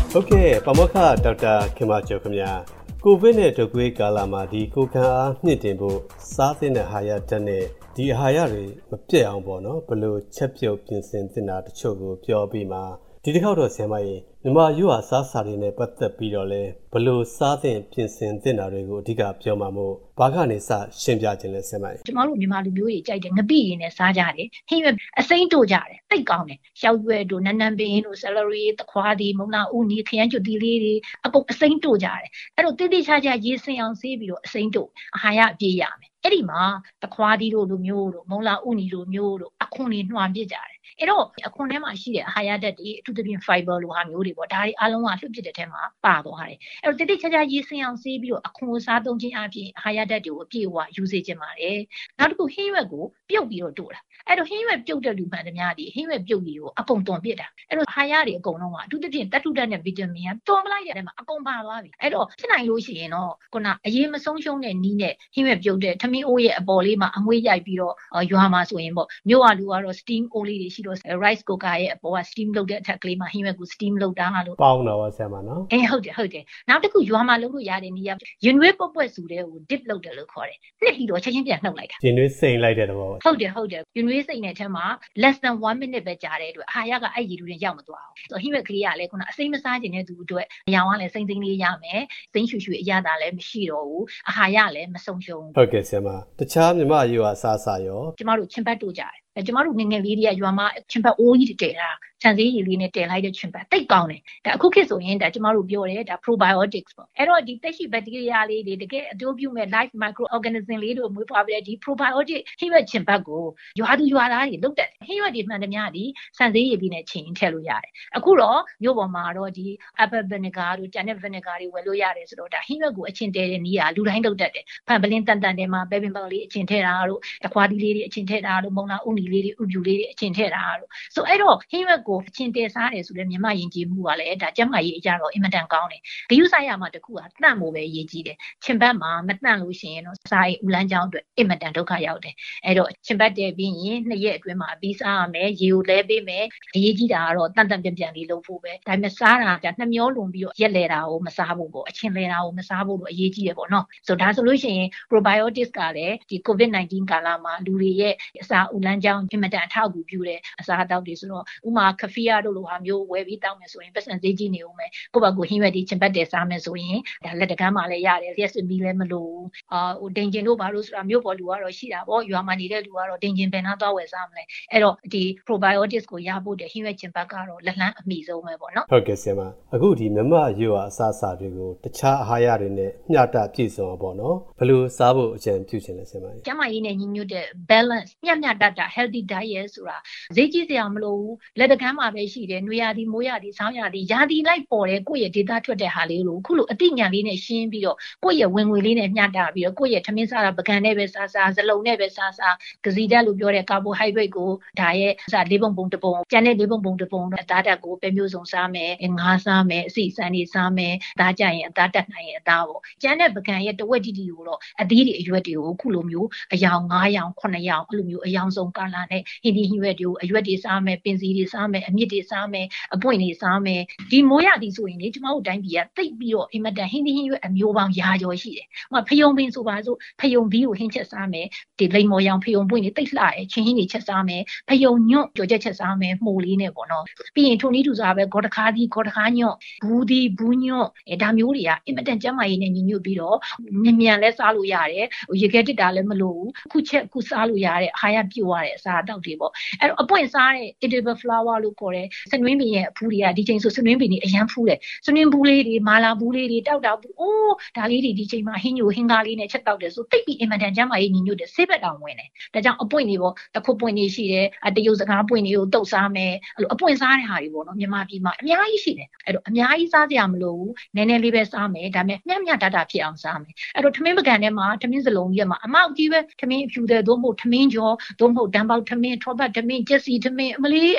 Okay, Pamoka Dr. Kimacho Kamya. COVIDနဲ့တကွေးကာလမှာဒီကိုခံအားမြင့်တင်ဖို့စားသင့်တဲ့ဟာရတက်နဲ့ဒီဟာရတွေမပြတ်အောင်ပေါ့နော်ဘယ်လိုချက်ပြုတ်ပြင်ဆင်သင့်တာတချို့ကိုပြောပြီးမှဒီတစ်ခေါက်တော့ဆင်မကြီးမြန်မာရွာစားစာတွေနဲ့ပတ်သက်ပြီးတော့လဲဘယ်လိုစားသင့်ပြင်ဆင်သင့်တာတွေကိုအဓိကပြောမှာမို့ဘာကနေစရှင်းပြခြင်းလဲဆင်မကြီးကျမတို့မြန်မာလူမျိုးတွေကြိုက်တယ်ငပိရင်းနဲ့စားကြတယ်ဟင်းရွက်အစိမ့်တို့ကြတယ်တိတ်ကောင်းတယ်ရှောက်ရွက်တို့နန်းနန်းပင်တို့ celery တခွားဒီမုံနာဥနီခရမ်းကျွတ်တီလေးတွေအကုန်အစိမ့်တို့ကြတယ်အဲ့တော့တိတိကျကျရေးစင်အောင်ဆေးပြီးတော့အစိမ့်တို့အဟာရအပြည့်ရမယ်အဲ့ဒီမှာတခွားဒီတို့လိုမျိုးတို့မုံလာဥနီလိုမျိုးတို့အခွန်တွေနှွာပြစ်ကြတယ်အဲ့တော့အခွန်ထဲမှာရှိတဲ့အဟာရဓာတ်တွေအထူးသဖြင့် fiber လိုဟာမျိုးတွေပေါ့ဒါတွေအားလုံးကလှုပ်ပြစ်တဲ့ထဲမှာပါသွားတယ်အဲ့တော့တိတိကျကျရေးစင်အောင်ဆေးပြီးတော့အခွန်စားသုံးခြင်းအပြင်အဟာရဓာတ်တွေကိုအပြည့်အဝယူစေခြင်းပါတယ်နောက်တစ်ခုဟင်းရွက်ကိုပြုတ်ပြီးတော့တို့တာအဲ့တော့ဟင်းရွက်ပြုတ်တဲ့လူမှန်သမျှဒီဟင်းရွက်ပြုတ်ကြီးကိုအကုန်တွန်ပစ်တာအဲ့တော့ဟာရတွေအကုန်လုံးကအထူးသဖြင့်တတ္ထုဓာတ်နဲ့ဗီတာမင်ကတွန်ပလိုက်တဲ့ထဲမှာအကုန်ပါသွားပြီအဲ့တော့ဖြစ်နိုင်လို့ရှိရင်တော့ခုနအရေးမဆုံးရှုံးတဲ့နီးနဲ့ဟင်းရွက်ပြုတ်တဲ့ထမင်းအိုးရဲ့အပေါ်လေးမှာအငွေ့ရိုက်ပြီးတော့ရွာမှာဆိုရင်ပေါ့မြို့ကလူကတော့ steam အိုးလေးတွေရှိတော့ rice cooker ရဲ့အပေါ်က steam လုပ်တဲ့အထက်ကလေးမှာဟင်းရွက်ကို steam လုပ်တာလို့ပေါင်းတော့ဆရာမနော်ဟုတ်တယ်နောက်တစ်ခုရွာမှာလုပ်လို့ရတဲ့နီးရရင်နွေးပွက်ပွက်စုတဲ့ကို dip လုပ်တယ်လို့ခေါ်တယ်နှစ်ပြီးတော့ချက်ချင်းပြန်နှုတ်လိုက်တာရင်နွေးစိမ့်လိုက်တဲ့သဘောဟုတ်တယ်ရင်နွေးစိမ့်တဲ့ထဲမှာ less than 1 minute ပဲကြာတဲ့အတွက်အာဟာရကအဲ့ရည်တူရင်ရောက်မသွားအောင်ဆိုဟင်းရွက်ကလေးကလည်းခုနအစိမ့်မစားခြင်းတဲ့သူအတွက်အရောင်ကလည်းစိမ့်လေးရမယ်စိမ့်ရှူရှူအရသာလည်းမရှိတော့ဘူးအာဟာရလည်းမဆုံးရှုံးဟုတ်ကဲ့ဆရာမတခြားမြန်မာရွာစားစာရောကျမတို့ချင်းပတ်တို့ကြတယ်ကျမတို့ငငယ်လေးတွေကရွာမှာချင်းပတ်အိုးကြီးတည်တာခြံစည်းရည်လေးနဲ့တည်လိုက်တဲ့ချင်းပတ်တိတ်ကောင်းတယ်ဒါအခုခေတ်ဆိုရင်ဒါကျမတို့ပြောတယ်ဒါ probiotics ပေါ့အဲ့တော့ဒီသက်ရှိဘက်တီးရီးယားလေးတွေတကယ်အကျိုးပြုမဲ့ life microorganism လေးတို့မွေးဖွားပြီးတဲ့ဒီ probiotic ဟင်းရွက်ချင်းပတ်ကိုရွာသူရွာသားတွေလုပ်တယ်ဟင်းရွက်တွေမှန်သမျှဒီခြံစည်းရည်လေးနဲ့ချိန်ထည့်လို့ရတယ်အခုတော့မြို့ပေါ်မှာတော့ဒီ apple vinegar တို့ tannin vinegar တွေဝယ်လို့ရတယ်ဆိုတော့ဒါဟင်းရွက်ကိုအချင်းတဲတဲ့နီးကလူတိုင်းလုပ်တတ်တယ်ဖန်ပလင်းတန်တန်ထဲမှာပဲပင်ပေါက်လေးအချင်းထည့်တာတို့တခွားတီးလေးတွေအချင်းထည့်တာတို့မုံလာဥနီလေးတွေဥပြူလေးတွေအချင်းထည့်တာတို့ဆိုအဲ့တော့ဟင်းရွက်ကိုအချင်းတဲစားတယ်ဆိုတဲ့မြန်မာယဉ်ကျေးမှုကလည်းဒါကျမကြီးအကြတော့အင်မတန်ကောင်းတယ်ဂရုစိုက်ရမှာတခုကတန့်ဖို့ပဲရည်ကြီးတယ်ချင်းပတ်မှာမတန့်လို့ရှိရင်တော့စားရင်ဦးလန်းချောင်းအတွက်အင်မတန်ဒုက္ခရောက်တယ်အဲ့တော့ချင်းပတ်တယ်ပြီးရင်2ရက်အတွင်းမှာအပြီးစားရမယ်ရေကိုလဲပေးမယ်အရေးကြီးတာကတော့တန့်ပြန်လေးလုပ်ဖို့ပဲဒါပေမဲ့စားတာဒါနှမျောလွန်ပြီးတော့ရက်လဲတာကိုမစားဖို့ပေါ့အချင်းလဲတာကိုမစားဖို့တော့အရေးကြီးတယ်ပေါ့နော်ဆိုဒါဆိုလို့ရှိရင် probiotics ကလည်းဒီ COVID-19 ကာလမှာလူတွေရဲ့အစာဦးလန်းချောင်းအင်မတန်အထောက်အကူပြုတဲ့အစာအသောက်တွေဆိုတော့ဥမာကဖီယာတို့လိုဟာမျိုးဝယ်ပြီးတောင်းမယ်ဆိုရင်ပတ်စံဈေးကြီးနေဦးမယ်ကိုယ့်ဘာကိုဟင်းရွက်ဒီချင်းပတ်တယ်စားမယ်ဆိုရင်ဒါလက်တကမ်းမှလည်းရတယ်လျှက်စစ်မီလည်းမလိုဟိုဒင်ဂျင်တို့ဘာလို့ဆိုတာမျိုးပေါ်လူကတော့ရှိတာပေါ့ရွာမှာနေတဲ့လူကတော့ဒင်ဂျင်ပင်နာသွားဝယ်စားမလဲအဲ့တော့ဒီ probiotics ကိုရဖို့တဲ့ဟင်းရွက်ချင်းပတ်ကတော့လက်လန်းအမိဆုံးပဲပေါ့နော်ဟုတ်ကဲ့ဆရာမအခုဒီမမရွာအစားအစာတွေကိုတခြားအာဟာရတွေနဲ့မျှတပြည့်စုံအောင်ပေါ့နော်ဘယ်လိုစားဖို့အကြံပြုချင်လဲဆရာမကျမကြီးနဲ့ညီညွတ်တဲ့ balance မျှတ healthy diet ဆိုတာဈေးကြီးစရာမလိုဘူးလက်တကမ်းမှာပဲရှိတယ်နွေရာသီမိုးရာသီဆောင်းရာသီရာသီလိုက်ပေါ်တယ်ကိုယ့်ရဲ့ဒေတာထွက်တဲ့ဟာလေးလို့ခုလိုအသိဉာဏ်လေးနဲ့ရှင်းပြီးတော့ကိုယ့်ရဲ့ဝင်ငွေလေးနဲ့မျှတပြီးတော့ကိုယ့်ရဲ့ထမင်းစားတာပကံနဲ့ပဲစားစလုံးနဲ့ပဲစားကစီဓာတ်လို့ပြောတဲ့ carbohydrate ကိုဒါရဲ့လေးပုံတပုံကျန်တဲ့လေးပုံတပုံတော့အသားဓာတ်ကိုပဲမျိုးစုံစားမယ်ငါးစားမယ်အစီစံတွေစားမယ်ဒါကြရင်အသားတက်နိုင်ရင်အသားပေါ့ကျန်တဲ့ပကံရဲ့တဝက်တီကိုတော့အသီးတွေအရွက်တွေကိုခုလိုမျိုးအယောင်9ယောင်9ယောင်အဲ့လိုမျိုးအယောင်ဆုံးကာလာနဲ့ဟင်းဒီဟင်းရွက်တွေကိုအရွက်တွေစားမယ်ပင်စီတွေစားမယ်အမြစ်တွေစားမယ်အပွင့်တွေစားမယ်ဒီမိုးရသည်ဆိုရင်လေကျမတို့တိုင်းပြည်ကတိတ်ပြီးတော့အင်မတန်ဟင်းဒီဟင်းရွက်အမျိုးပေါင်းရာကျော်ရှိတယ်။ဟိုဖယုံပင်ဆိုပါစို့ဖယုံဘီကိုဟင်းချက်စားမယ်ဒီလိမ်မော်ရောင်ဖယုံပွင့်တွေတိတ်လှတယ်ချင်းဟင်းတွေချက်စားမယ်ဖယုံညွန့်ကြော်ချက်စားမယ်မှုလေးနဲ့ပေါ့နော်ပြီးရင်ထုံနီးတူစားပဲဂေါ်တခါးညွန့်ဘူးညွန့်ဒါမျိုးတွေကအင်မတန်ကျန်းမာရေးနဲ့ညီညွတ်ပြီးတော့မြန်လဲစားလို့ရတယ်ရေခဲတစ်တာလည်းမလိုဘူးခုချက်ခုစားလို့ရတဲ့အာဟာရပြည့်ဝတဲ့အစာအသောက်တွေပေါ့အဲ့တော့အပွင့်စားတဲ့ edible flower လို့ခေါ်တဲ့စနွင်းပင်ရဲ့အဖူးတွေကဒီချိန်ဆိုစနွင်းပင်တွေအရန်ဖူးတယ်စနွင်းဘူးလေးတွေမာလာဘူးလေးတွေတောက်တာဘူးအိုးဒါလေးတွေဒီချိန်မှာဟင်းညိုဟင်းကားလေးနဲ့ချက်တောက်တယ်ဆိုတိတ်ပြီးအင်မတန်ကျန်းမာရေးညီညွတ်တဲ့ဆေးဘက်တောင်ဝင်တယ်ဒါကြောင့်အပွင့်တွေပေါ့တခုပွင့်တွေရှိတယ်တရုတ်စကားပွင့်တွေကိုတုတ်စားမယ်အဲ့လိုအပွင့်စားတဲ့ဟာတွေပေါ့နော်မြန်မာပြည်မှာအများကြီးရှိတယ်အဲ့တော့အများကြီးစားကြရမလို့နည်းနည်းလေးပဲစားမယ်ဒါပေမဲ့မျှတဖြစ်အောင်စားမယ်အဲ့တော့ထမင်းပကံထဲမှာထမင်းစလုံးကြီးမှာအမောက်ကြီးပဲထမင်းအဖြူတဲ့သို့မဟုတ်ထမင်းကျော်သို့မဟုတ်တံပေါက်ထမင်းထောပတ်ထမင်းကျက်စီထမင်းအမလေးအများကြီးပဲ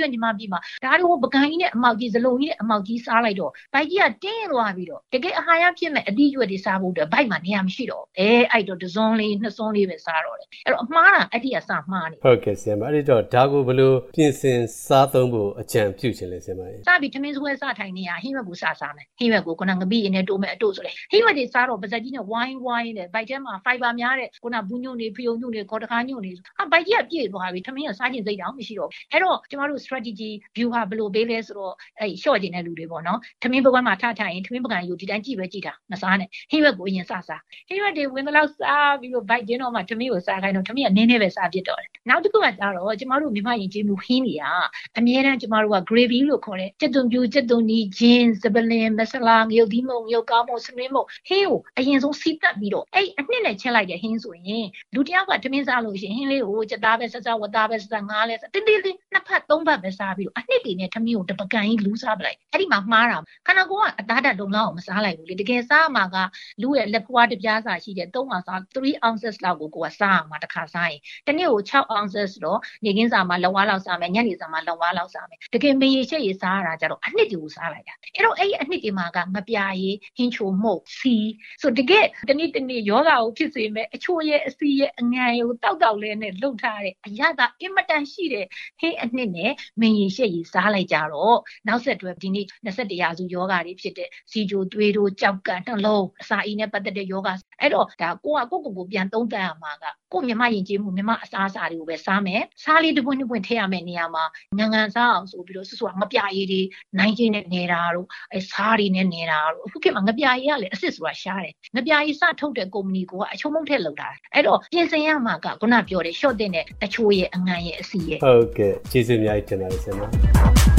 ညီမပြည်မှာဒါတို့ပကံကြီးနဲ့အမောက်ကြီးစလုံးကြီးနဲ့အမောက်ကြီးစားလိုက်တော့ဘိုက်ကြီးကတင်းသွားပြီးတော့တကယ်အာဟာရဖြစ်မဲ့အသီးရွက်တွေစားဖို့အတွက်ဘိုက်မှာနေရာမရှိတော့အဲ့တော့တစ်စွန်းလေးနှစ်စွန်းလေးပဲစားတော့တယ်အဲ့တော့အမှားတာအဲ့ဒီအစမှားနေဟုတ်ကဲ့ဆရာမအဲ့တော့ဒါကိုဘယ်လိုပြင်ဆင်စားသုံးဖို့အကြံပြုချင်လဲဆရာမစပြီးထမင်းစွဲစားထိုင်နေရဟင်းရွက်ကိုစားမယ်ဟင်းရွက်ကိုခုနငပိရင်းနဲ့တိုးမဲ့အတို့ဆိုလေဟင်းရွက်တွေစားတော့ပါဇက်ကြီးနဲ့ဝိုင်းနဲ့ဘိုက်ထဲမှာ fiber များတဲ့ခုနဘူးညွန့်နေဖျုံညွန့်နေခေါ်တခါညွန့်နေဘိုက်ကြီးကပြည့်သွားပြီထမင်းကစားခြင်းစိတ်တောင်မရှိတော့အဲ့တော့ကျမတို့ strategy view ဟာဘယ်လိုပေးလဲဆိုတော့အဲ့ရှော့ကျင်တဲ့လူတွေပေါ့နော်ထမင်းပကံမှာထထိုင်ရင်ထမင်းပကံယူဒီတိုင်းကြည့်ပဲကြည့်တာမစားနဲ့ဟင်းရွက်ကိုအရင်စားဟင်းရွက်တွေဝင်တော့စားပြီးတော့ဘိုက်တင်းတော့မှထမင်းကိုစားခိုင်းတော့ထမင်းကနင်းနေပဲစားဖြစ်တော့တယ်နောက်တစ်ခုကကြတော့ကျမတို့မြမရင်ကျေးမှုဟင်းတွေကအများတန်းကျမတို့က gravy လို့ခေါ်တဲ့ကြက်သွန်ပြူကြက်သွန်နီဂျင်းစပလင်မဆလာငရုတ်သီးမုံငရုတ်ကောင်းမုံစနွေးမုံဟင်းကိုအရင်ဆုံးစီးတက်ပြီးတော့အဲ့အနှစ်နဲ့ချက်လိုက်တဲ့ဟင်းဆိုရင်လူတယောက်ကထမင်းစားလို့ရှိရင်ဟင်းလေးကိုကြက်သားပဲဆက်ဝတ်သားပဲဆက်ငါးလဲတင်းတင်းလေးနှစ်ဖက်သုံးဖက်ပဲစားပြီးတော့အနှစ်တွေနဲ့ထမင်းကိုတပကံကြီးလူးစားပလိုက်အဲ့ဒီမှာမှားတာခန္ဓာကိုယ်ကအသားဓာတ်လုံလောက်အောင်မစားလိုက်ဘူးလေတကယ်စားမှာကလူရဲ့လက်ဖွားတစ်ပြားစာရှိတဲ့3ounces လောက်ကိုကိုယ်ကစားအောင်မှာတစ်ခါစားရင်တနေ့ကို6 ounces တော့နေကင်းစာမှာလက်ဝါးလောက်စားမယ်ညနေစာမှာလက်ဝါးလောက်စားမယ်တကယ်မရေရှက်ရေစားရတာကြတော့အနှစ်တွေကိုစားလိုက်တာအဲ့တော့အဲ့ဒီအနှစ်တွေမှာကငပြာရည်ဟင်းချိုမှုတ်စီဆိုတကယ်တနေ့ယောဂကိုဖြစ်စေမယ်အချိုရဲ့အစီရဲ့အငံကိုတောက်လဲနဲ့လှုပ်ထားတဲ့အရသာအင်မတန်ရှိတဲ့ဟင်းအနှစ်နဲ့မရေရှက်ရေစားလိုက်ကြတော့နောက်ဆက်တွဲဒီနေ့21ရာစုယောဂတွေဖြစ်တဲ့စီဂျိုသွေးတို့ကြောက်ကနှလုံးအစာအိမ်နဲ့ပတ်သက်တဲ့ယောဂအဲ့တော့ဒါကိုပြန်သုံးသပ်ရမှာကကိုမြမယဉ်ကျေးမှုမြမအစားအစာတွေကိုပဲစားမယ်စားလေးတစ်ပွင့်တစ်ပွင့်ထည့်ရမယ့်နေရာမှာငံစားအောင်ဆိုပြီးတော့စွငပြာရည်တွေနိုင်ချင်းနဲ့နေတာတို့အဲစားတွေနဲ့နေတာတို့အခုခေတ်မှာငပြာရည်ကလည်းအစ်စ်ဆိုတာရှားတယ်ငပြာရည်စထုတ်တဲ့ကုမ္ပဏီကအချုံမုတ်ထည့်လောက်တာအဲ့တော့ပြင်ဆင်ရမှာကခုနပြောတဲ့ short တဲ့တချို့ရဲ့အငံရဲ့အစီရဲ့ဟုတ်ကဲ့ကျေးဇူးအများကြီးတင်ပါတယ်ဆရာမ